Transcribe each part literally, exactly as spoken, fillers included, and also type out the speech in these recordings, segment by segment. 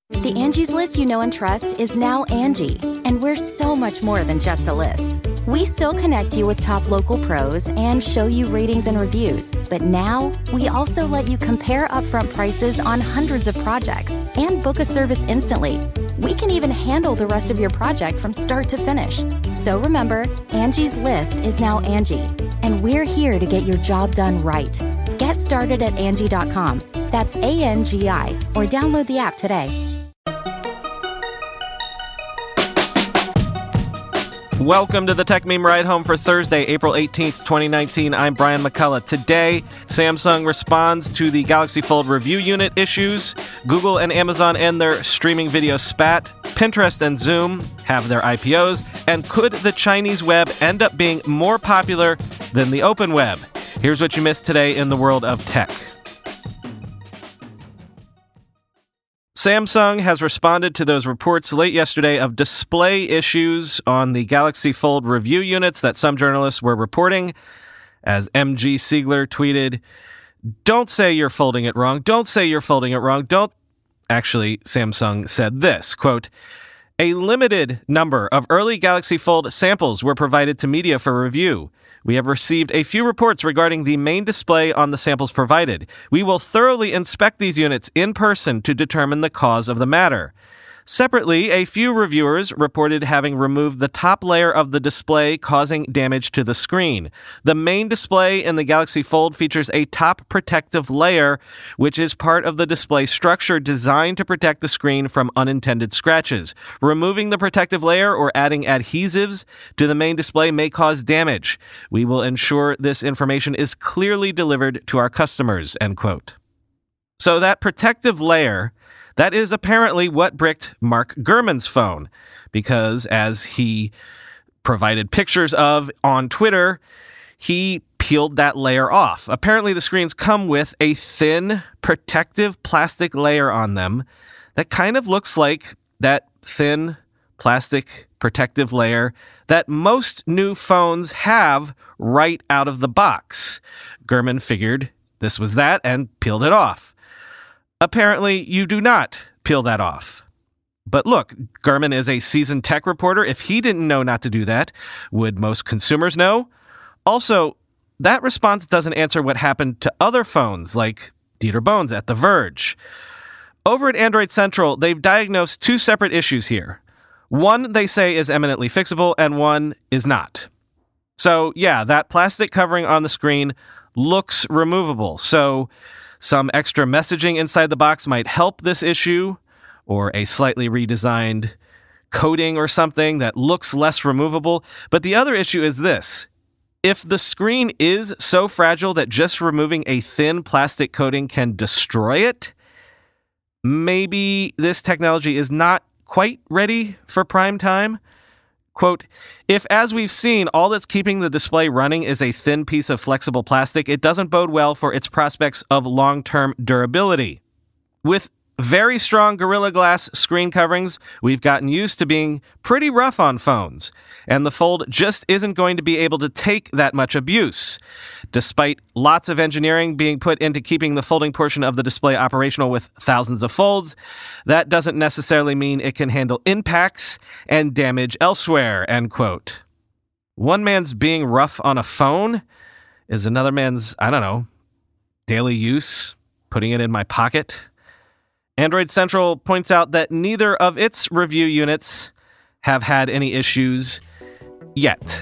The Angie's List you know and trust is now Angie, and we're so much more than just a list. We still connect you with top local pros and show you ratings and reviews, but now we also let you compare upfront prices on hundreds of projects and book a service instantly. We can even handle the rest of your project from start to finish. So remember, Angie's List is now Angie, and we're here to get your job done right. Get started at Angie dot com. That's A N G I, or download the app today. Welcome to the Tech Meme Ride Home for Thursday, April eighteenth, twenty nineteen. I'm Brian McCullough. Today, Samsung responds to the Galaxy Fold review unit issues. Google and Amazon end their streaming video spat. Pinterest and Zoom have their I P Os. And could the Chinese web end up being more popular than the open web? Here's what you missed today in the world of tech. Samsung has responded to those reports late yesterday of display issues on the Galaxy Fold review units that some journalists were reporting. As M G Siegler tweeted, "Don't say you're folding it wrong. Don't say you're folding it wrong. Don't..." Actually, Samsung said this, quote, "A limited number of early Galaxy Fold samples were provided to media for review. We have received a few reports regarding the main display on the samples provided. We will thoroughly inspect these units in person to determine the cause of the matter." Separately, a few reviewers reported having removed the top layer of the display, causing damage to the screen. The main display in the Galaxy Fold features a top protective layer, which is part of the display structure designed to protect the screen from unintended scratches. Removing the protective layer or adding adhesives to the main display may cause damage. We will ensure this information is clearly delivered to our customers, end quote. So that protective layer, that is apparently what bricked Mark Gurman's phone, because as he provided pictures of on Twitter, he peeled that layer off. Apparently, the screens come with a thin, protective plastic layer on them that kind of looks like that thin plastic protective layer that most new phones have right out of the box. Gurman figured this was that and peeled it off. Apparently, you do not peel that off. But look, Gurman is a seasoned tech reporter. If he didn't know not to do that, would most consumers know? Also, that response doesn't answer what happened to other phones, like Dieter Bohns at The Verge. Over at Android Central, they've diagnosed two separate issues here. One, they say, is eminently fixable, and one is not. So, yeah, that plastic covering on the screen looks removable. So some extra messaging inside the box might help this issue, or a slightly redesigned coating or something that looks less removable. But the other issue is this. If the screen is so fragile that just removing a thin plastic coating can destroy it, maybe this technology is not quite ready for prime time. Quote, "If, as we've seen, all that's keeping the display running is a thin piece of flexible plastic, it doesn't bode well for its prospects of long-term durability. With very strong Gorilla Glass screen coverings, we've gotten used to being pretty rough on phones, and the Fold just isn't going to be able to take that much abuse. Despite lots of engineering being put into keeping the folding portion of the display operational with thousands of folds, that doesn't necessarily mean it can handle impacts and damage elsewhere," end quote. One man's being rough on a phone is another man's, I don't know, daily use, putting it in my pocket. Android Central points out that neither of its review units have had any issues yet.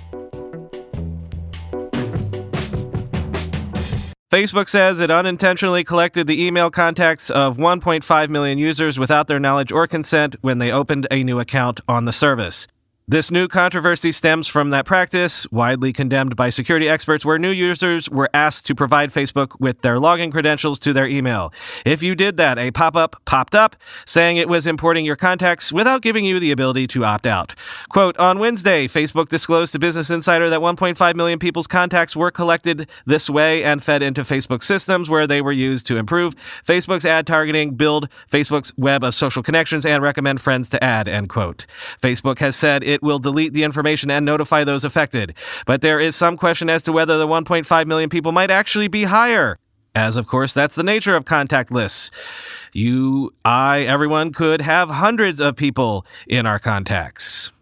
Facebook says it unintentionally collected the email contacts of one point five million users without their knowledge or consent when they opened a new account on the service. This new controversy stems from that practice, widely condemned by security experts, where new users were asked to provide Facebook with their login credentials to their email. If you did that, a pop-up popped up saying it was importing your contacts without giving you the ability to opt out. Quote, "On Wednesday, Facebook disclosed to Business Insider that one point five million people's contacts were collected this way and fed into Facebook systems where they were used to improve Facebook's ad targeting, build Facebook's web of social connections, and recommend friends to add," end quote. Facebook has said it will delete the information and notify those affected. But there is some question as to whether the one point five million people might actually be higher. as of course that's the nature of contact lists. You, I, everyone could have hundreds of people in our contacts.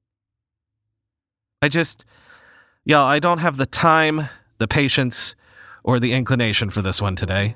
I just, y'all, I don't have the time, the patience, or the inclination for this one today.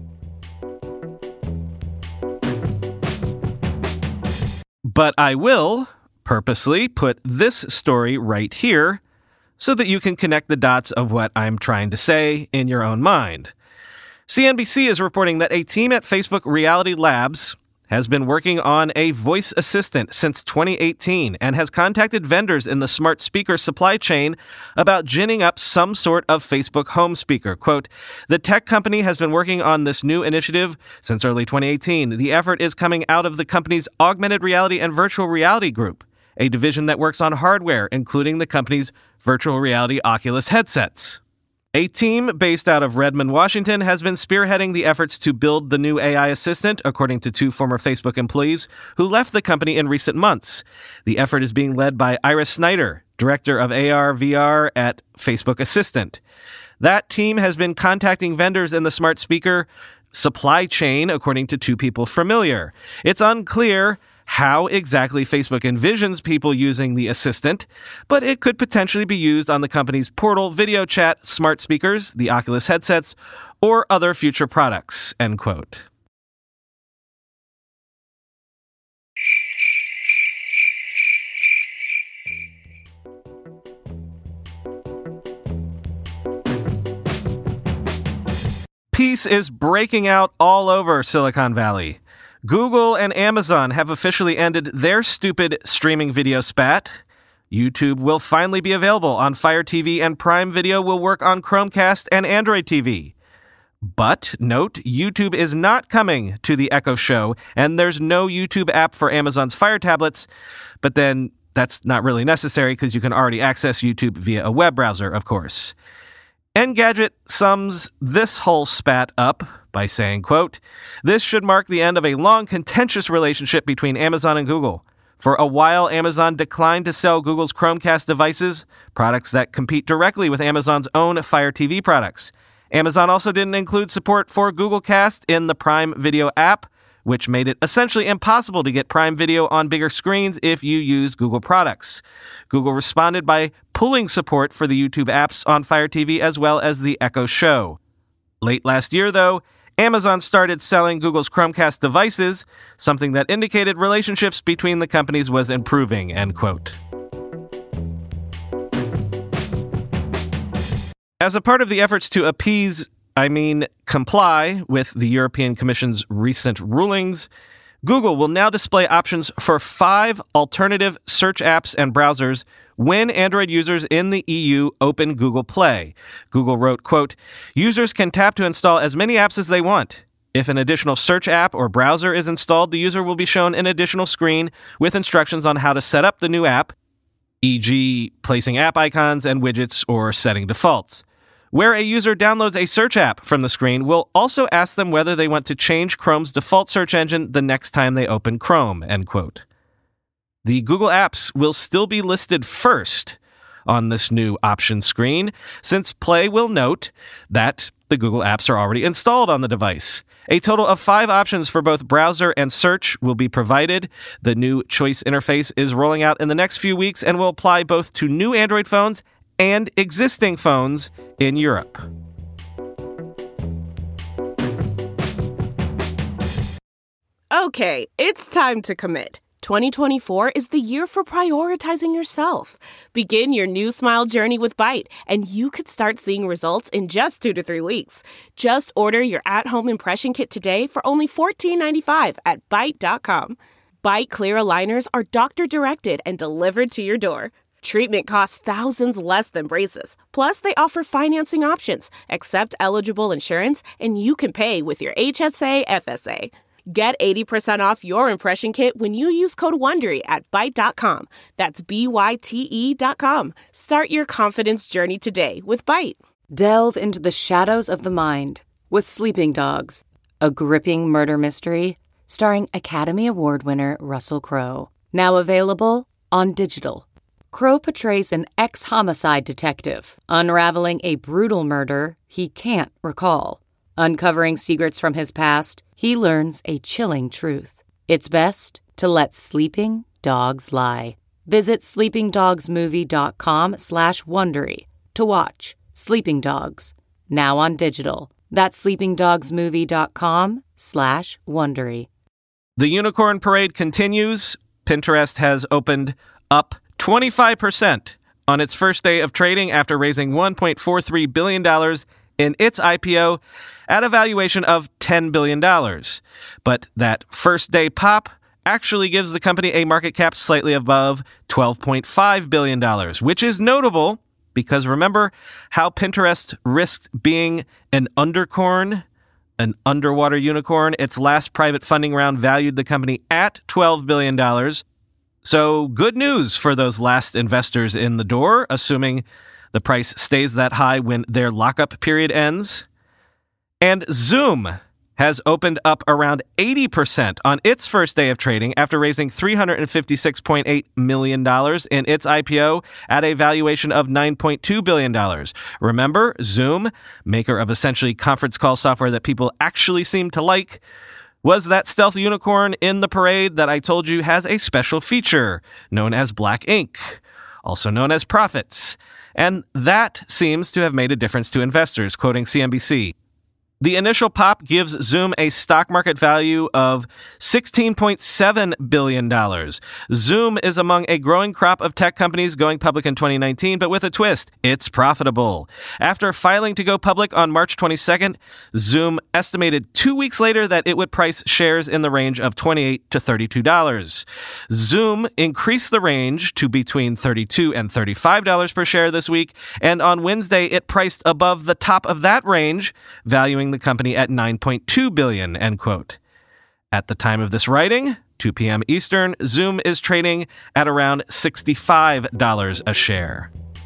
But I will purposely put this story right here so that you can connect the dots of what I'm trying to say in your own mind. C N B C is reporting that a team at Facebook Reality Labs has been working on a voice assistant since twenty eighteen and has contacted vendors in the smart speaker supply chain about ginning up some sort of Facebook home speaker. Quote, the tech company has been working on this new initiative since early twenty eighteen. The effort is coming out of the company's augmented reality and virtual reality group, a division that works on hardware, including the company's virtual reality Oculus headsets. A team based out of Redmond, Washington, has been spearheading the efforts to build the new A I assistant, according to two former Facebook employees who left the company in recent months. The effort is being led by Iris Snyder, director of A R V R at Facebook Assistant. That team has been contacting vendors in the smart speaker supply chain, according to two people familiar. It's unclear how exactly Facebook envisions people using the assistant, but it could potentially be used on the company's Portal video chat smart speakers, the Oculus headsets, or other future products, end quote. Peace is breaking out all over Silicon Valley. Google and Amazon have officially ended their stupid streaming video spat. YouTube will finally be available on Fire T V, and Prime Video will work on Chromecast and Android T V. But, note, YouTube is not coming to the Echo Show, and there's no YouTube app for Amazon's Fire tablets. But then, that's not really necessary because you can already access YouTube via a web browser, of course. Engadget sums this whole spat up by saying, quote, this should mark the end of a long, contentious relationship between Amazon and Google. For a while, Amazon declined to sell Google's Chromecast devices, products that compete directly with Amazon's own Fire T V products. Amazon also didn't include support for Google Cast in the Prime Video app, which made it essentially impossible to get Prime Video on bigger screens if you use Google products. Google responded by pulling support for the YouTube apps on Fire T V as well as the Echo Show. Late last year, though, Amazon started selling Google's Chromecast devices, something that indicated relationships between the companies was improving, end quote. As a part of the efforts to appease, I mean comply, with the European Commission's recent rulings, Google will now display options for five alternative search apps and browsers when Android users in the E U open Google Play. Google wrote, quote, users can tap to install as many apps as they want. If an additional search app or browser is installed, the user will be shown an additional screen with instructions on how to set up the new app, for example, placing app icons and widgets or setting defaults. Where a user downloads a search app from the screen, will also ask them whether they want to change Chrome's default search engine the next time they open Chrome, end quote. The Google apps will still be listed first on this new option screen, since Play will note that the Google apps are already installed on the device. A total of five options for both browser and search will be provided. The new choice interface is rolling out in the next few weeks and will apply both to new Android phones and existing phones in Europe. Okay, it's time to commit. twenty twenty-four is the year for prioritizing yourself. Begin your new smile journey with Byte, and you could start seeing results in just two to three weeks. Just order your at-home impression kit today for only fourteen ninety-five at byte dot com. Byte clear aligners are doctor-directed and delivered to your door. Treatment costs thousands less than braces. Plus, they offer financing options, accept eligible insurance, and you can pay with your H S A F S A. Get eighty percent off your impression kit when you use code WONDERY at byte dot com. That's B Y T E dot com. Start your confidence journey today with Byte. Delve into the shadows of the mind with Sleeping Dogs, a gripping murder mystery starring Academy Award winner Russell Crowe. Now available on digital. Crowe portrays an ex-homicide detective unraveling a brutal murder he can't recall. Uncovering secrets from his past, he learns a chilling truth. It's best to let sleeping dogs lie. Visit sleepingdogsmovie.com slash Wondery to watch Sleeping Dogs, now on digital. That's sleepingdogsmovie.com slash Wondery. The Unicorn Parade continues. Pinterest has opened up twenty-five percent on its first day of trading after raising one point four three billion dollars in its I P O at a valuation of ten billion dollars. But that first day pop actually gives the company a market cap slightly above twelve point five billion dollars, which is notable because remember how Pinterest risked being an undercorn, an underwater unicorn? Its last private funding round valued the company at twelve billion dollars. So good news for those last investors in the door, assuming the price stays that high when their lockup period ends. And Zoom has opened up around eighty percent on its first day of trading after raising three hundred fifty-six point eight million dollars in its I P O at a valuation of nine point two billion dollars. Remember, Zoom, maker of essentially conference call software that people actually seem to like, was that stealth unicorn in the parade that I told you has a special feature known as black ink, also known as profits. And that seems to have made a difference to investors, quoting C N B C. The initial pop gives Zoom a stock market value of sixteen point seven billion dollars. Zoom is among a growing crop of tech companies going public in twenty nineteen, but with a twist. It's profitable. After filing to go public on March twenty-second, Zoom estimated two weeks later that it would price shares in the range of twenty-eight to thirty-two dollars. Zoom increased the range to between thirty-two and thirty-five dollars per share this week, and on Wednesday it priced above the top of that range, valuing the company at nine point two billion dollars, end quote. At the time of this writing, two p.m. Eastern, Zoom is trading at around sixty-five dollars a share.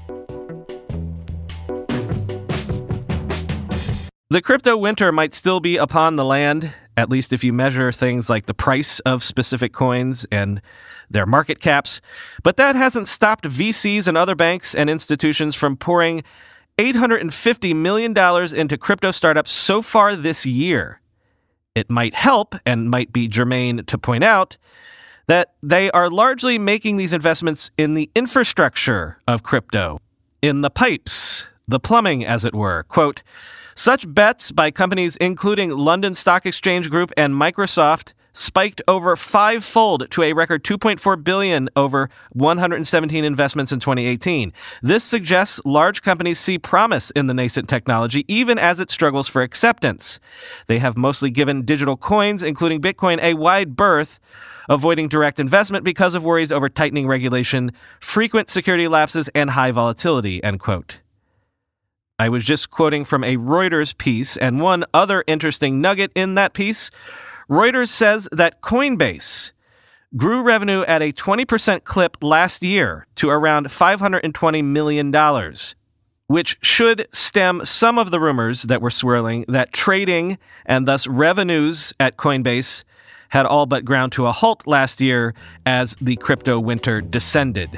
The crypto winter might still be upon the land, at least if you measure things like the price of specific coins and their market caps, but that hasn't stopped V Cs and other banks and institutions from pouring eight hundred fifty million dollars into crypto startups so far this year. It might help, and might be germane to point out, that they are largely making these investments in the infrastructure of crypto, in the pipes, the plumbing, as it were. Quote, such bets by companies including London Stock Exchange Group and Microsoft spiked over five-fold to a record two point four billion dollars over one hundred seventeen investments in twenty eighteen. This suggests large companies see promise in the nascent technology, even as it struggles for acceptance. They have mostly given digital coins, including Bitcoin, a wide berth, avoiding direct investment because of worries over tightening regulation, frequent security lapses, and high volatility, end quote. I was just quoting from a Reuters piece, and one other interesting nugget in that piece. Reuters says that Coinbase grew revenue at a twenty percent clip last year to around five hundred twenty million dollars, which should stem some of the rumors that were swirling that trading and thus revenues at Coinbase had all but ground to a halt last year as the crypto winter descended.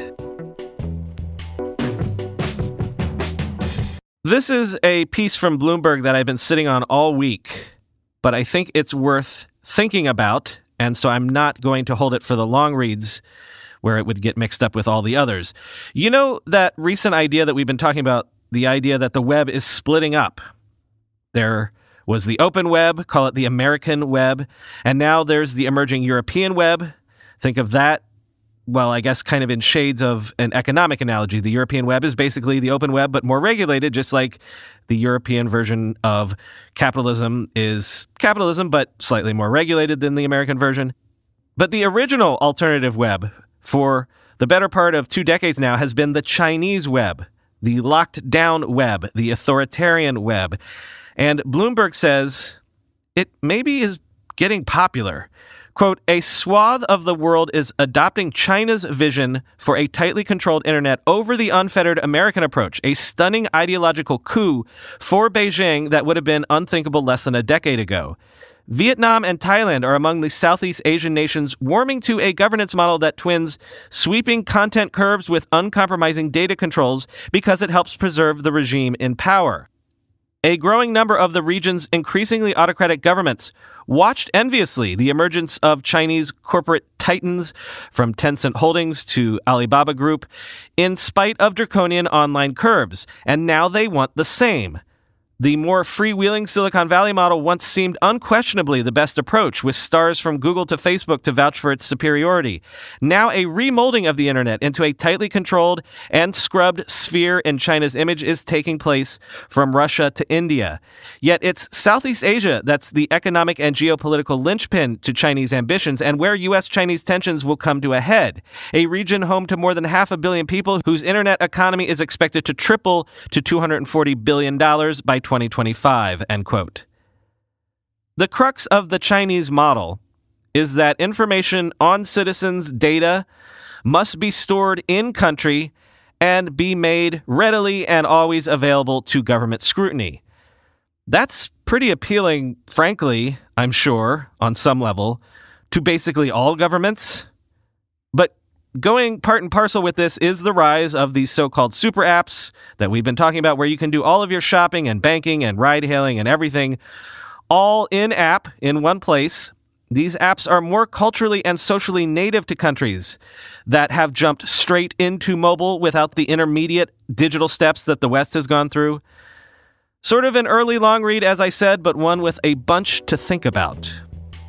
This is a piece from Bloomberg that I've been sitting on all week, but I think it's worth thinking about, and so I'm not going to hold it for the long reads where it would get mixed up with all the others. You know that recent idea that we've been talking about, the idea that the web is splitting up? There was the open web, call it the American web, and now there's the emerging European web. Think of that, well, I guess kind of in shades of an economic analogy. The European web is basically the open web, but more regulated, just like the European version of capitalism is capitalism, but slightly more regulated than the American version. But the original alternative web for the better part of two decades now has been the Chinese web, the locked down web, the authoritarian web. And Bloomberg says it maybe is getting popular. Quote, a swath of the world is adopting China's vision for a tightly controlled internet over the unfettered American approach, a stunning ideological coup for Beijing that would have been unthinkable less than a decade ago. Vietnam and Thailand are among the Southeast Asian nations warming to a governance model that twins sweeping content curbs with uncompromising data controls because it helps preserve the regime in power. A growing number of the region's increasingly autocratic governments watched enviously the emergence of Chinese corporate titans, from Tencent Holdings to Alibaba Group, in spite of draconian online curbs, and now they want the same. The more freewheeling Silicon Valley model once seemed unquestionably the best approach, with stars from Google to Facebook to vouch for its superiority. Now a remolding of the internet into a tightly controlled and scrubbed sphere in China's image is taking place from Russia to India. Yet it's Southeast Asia that's the economic and geopolitical linchpin to Chinese ambitions, and where U S-Chinese tensions will come to a head. A region home to more than half a billion people, whose internet economy is expected to triple to two hundred forty billion dollars by twenty twenty-five, end quote. The crux of the Chinese model is that information on citizens' data must be stored in country and be made readily and always available to government scrutiny. That's pretty appealing, frankly, I'm sure, on some level, to basically all governments. But going part and parcel with this is the rise of these so-called super apps that we've been talking about, where you can do all of your shopping and banking and ride-hailing and everything all in-app in one place. These apps are more culturally and socially native to countries that have jumped straight into mobile without the intermediate digital steps that the West has gone through. Sort of an early long read, as I said, but one with a bunch to think about.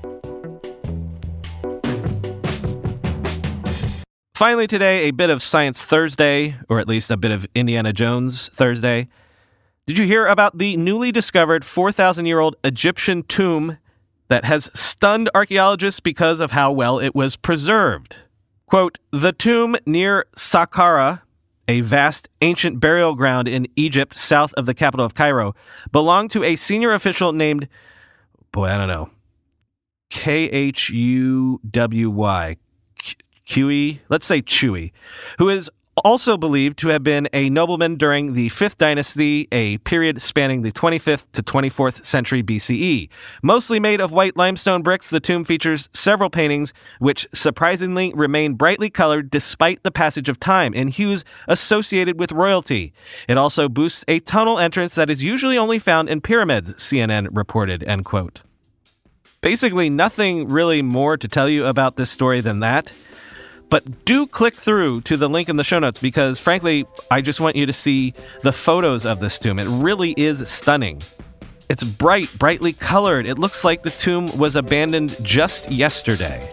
Finally today, a bit of Science Thursday, or at least a bit of Indiana Jones Thursday. Did you hear about the newly discovered four thousand year old Egyptian tomb that has stunned archaeologists because of how well it was preserved? Quote, the tomb near Saqqara, a vast ancient burial ground in Egypt south of the capital of Cairo, belonged to a senior official named, boy, I don't know, K H U W Y, Chewy, let's say Chewy, who is also believed to have been a nobleman during the fifth Dynasty, a period spanning the twenty-fifth to twenty-fourth century B C E. Mostly made of white limestone bricks, the tomb features several paintings which surprisingly remain brightly colored despite the passage of time, in hues associated with royalty. It also boasts a tunnel entrance that is usually only found in pyramids, C N N reported, end quote. Basically, nothing really more to tell you about this story than that. But do click through to the link in the show notes because, frankly, I just want you to see the photos of this tomb. It really is stunning. It's bright, brightly colored. It looks like the tomb was abandoned just yesterday.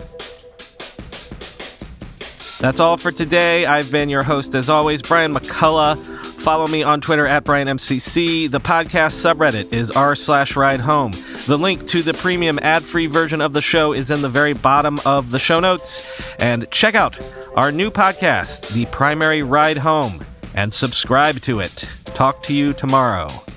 That's all for today. I've been your host, as always, Brian McCullough. Follow me on Twitter at Brian M C C. The podcast subreddit is r slash ride home. The link to the premium ad-free version of the show is in the very bottom of the show notes. And check out our new podcast, The Primary Ride Home, and subscribe to it. Talk to you tomorrow.